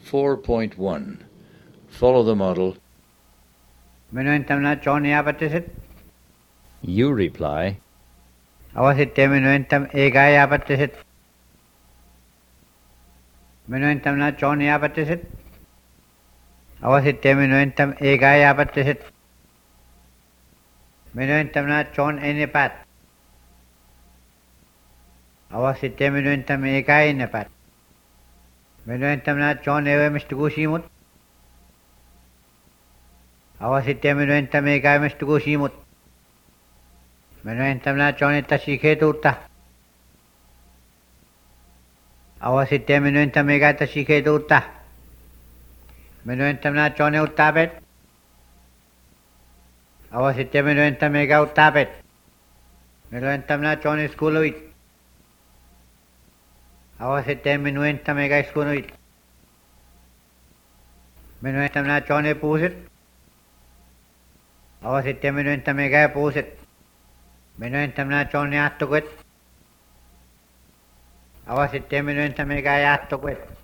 4.1. Follow the model. Minun tamna Johnny apatisit. You reply. Avasitte minun tam egai apatisit. Minun tamna Johnny apatisit. Avasitte minun tam egai apatisit. Minun tamna John enipat. Avasitte minun tam egai enipat. Minun tamna John ewe mistugusimut. Avasitte minun tam egai mistugusimut. Minun tamna John etashiketuutta. Avasitte minun tam egai tashiketuutta. Minun tamna John uttabet. Avasitte minun tam egai uttabet. Minun tamna John skuluit. Avasitte minun tam egai skuluit. Minun tamna John puusit. Avasitte minun tam egai puusit. Minun tamna John jahtuket. Avasitte minun tam egai jahtuket.